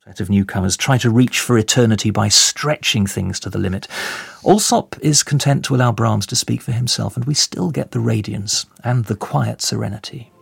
Set of newcomers try to reach for eternity by stretching things to the limit. Alsop is content to allow Brahms to speak for himself, and we still get the radiance and the quiet serenity.